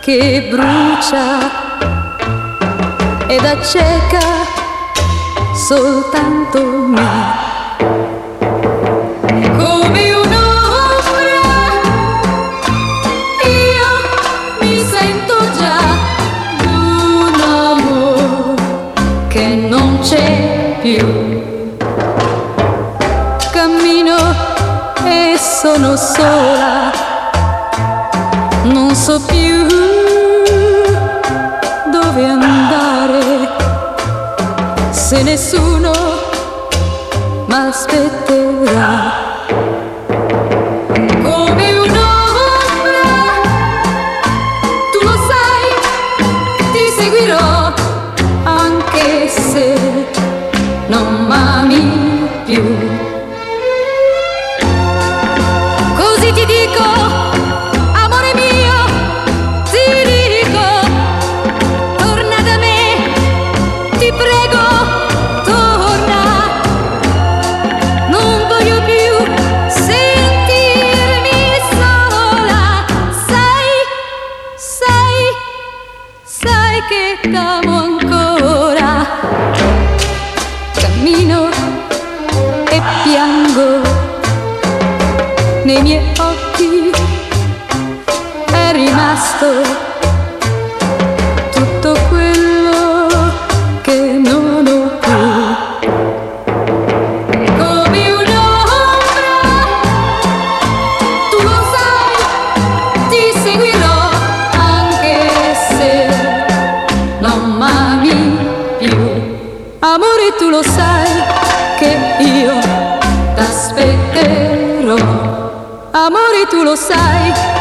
che brucia ed acceca soltanto me. Come un'ombra io mi sento già un amore che non c'è più. Cammino e sono sola, non so più dove andare, se nessuno m'aspetterà. Come un'ombra, tu lo sai, ti seguirò, anche se non m'ami più. Così ti dico, amore mio, ti dico, torna da me, ti prego, torna. Non voglio più sentirmi sola. Sai che t'amo ancora. Cammino e piango, nei miei occhi è rimasto tutto quello che non ho più. Come un'ombra, tu lo sai, ti seguirò, anche se non m'ami più. Amore, tu lo sai che io t'aspetterò. Amore, tu lo sai